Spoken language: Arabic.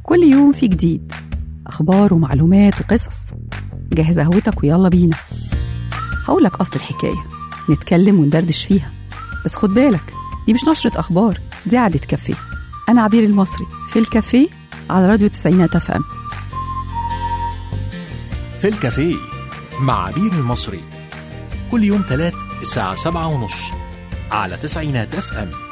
كل يوم في جديد، أخبار ومعلومات وقصص. جهز قهوتك ويلا بينا. هقولك أصل الحكاية، نتكلم وندردش فيها، بس خد بالك دي مش نشرة أخبار، دي قعدة كافيه. أنا عبير المصري في الكافيه على راديو 90 FM. في الكافيه مع عبير المصري كل يوم 3 الساعة 7:30 على 90 FM.